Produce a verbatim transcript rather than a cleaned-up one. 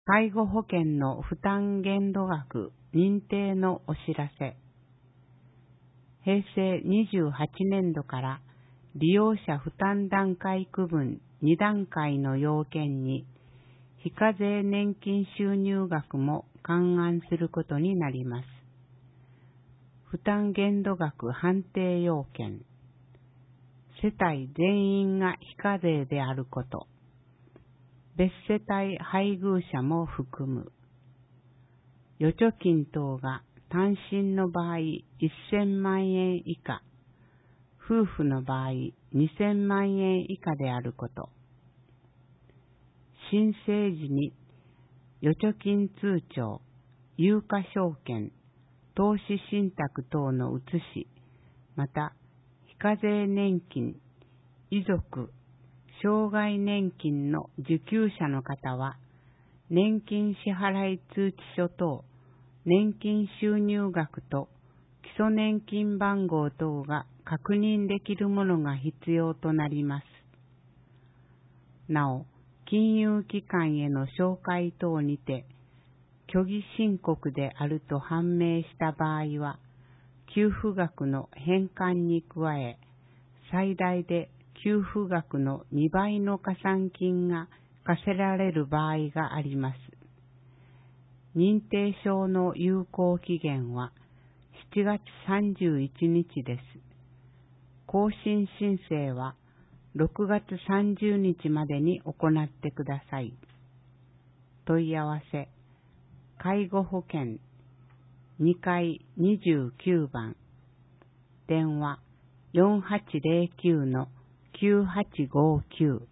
介護保険の負担限度額認定のお知らせ。平成にじゅうはちねんどから利用者負担段階区分に段階の要件に非課税年金収入額も勘案することになります。負担限度額判定要件。世帯全員が非課税であること。別世帯配偶者も含む。預貯金等が単身の場合せんまんえん以下、夫婦の場合にせんまんえん以下であること。申請時に預貯金通帳、有価証券、投資信託等の写し、また非課税年金、遺族、障害年金の受給者の方は、年金支払い通知書等、年金収入額と基礎年金番号等が確認できるものが必要となります。なお、金融機関への紹介等にて、虚偽申告であると判明した場合は、給付額の返還に加え、最大で給付額のにばいの加算金が課せられる場合があります。認定証の有効期限はしちがつさんじゅういちにちです。更新申請はろくがつさんじゅうにちまでに行ってください。問い合わせ、介護保険にかいにじゅうきゅうばん、電話よんはちゼロきゅうのきゅうはちごきゅう